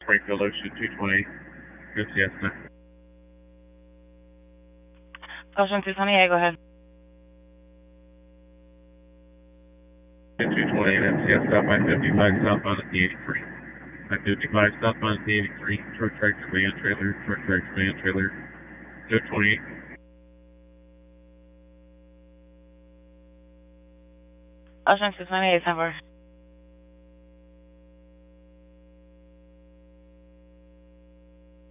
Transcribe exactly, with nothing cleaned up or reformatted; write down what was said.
Springfield Ocean two twenty, good Siesta. Ocean two twenty-eight, go ahead. two twenty, that's Siesta, five fifty-five southbound at the eighty-three. five fifty-five southbound at the eighty-three, short tractor van trailer, short tractor van trailer, two twenty-eight. Ocean two twenty-eight, ten four.